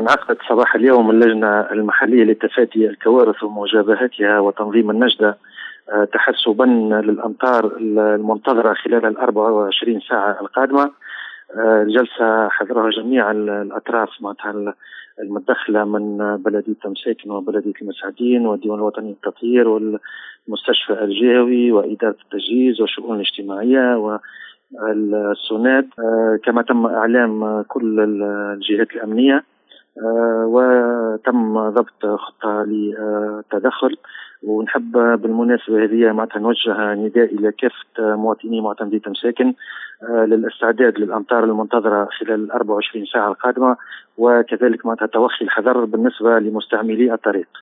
انعقدت صباح اليوم اللجنة المحلية لتفادي الكوارث ومجابهتها وتنظيم النجدة تحسبا للأمطار المنتظرة خلال 24 ساعة القادمة. الجلسة حضرها جميع الأطراف معناتها المتدخلة من بلدية تمساكن وبلدية المسعدين والديوان الوطني للتطهير والمستشفى الجهوي وإدارة التجهيز والشؤون الاجتماعية والسونات، كما تم إعلام كل الجهات الأمنية وتم ضبط خطة للتدخل. ونحب بالمناسبة هذه معناتها نوجه نداء إلى كافة مواطني معتمدي تمساكن للاستعداد للأمطار المنتظرة خلال 24 ساعة القادمة، وكذلك معناتها توخي الحذر بالنسبة لمستعملي الطريق.